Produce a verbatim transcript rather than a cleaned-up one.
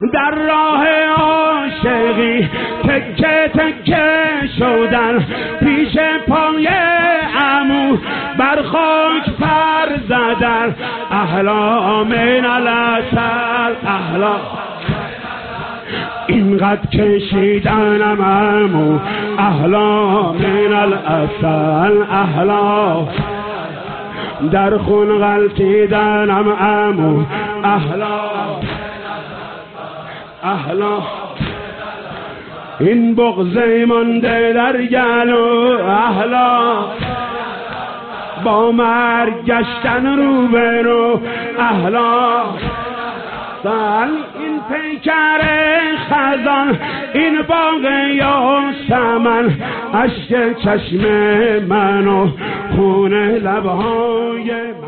در راه عاشقی تکه تکه شدن پیش پای عمو بر خاک پر زدن احلا من العسل احلا اینقدر کشیدنم عمو احلا من العسل احلا در خون غلطیدنم عمو احلا احلا این بغضه مانده در گلو احلا با مرگ گشتن روبرو احلا سال این پیکر خزان این باغ یاسمن اشک چشم من و خون لبهای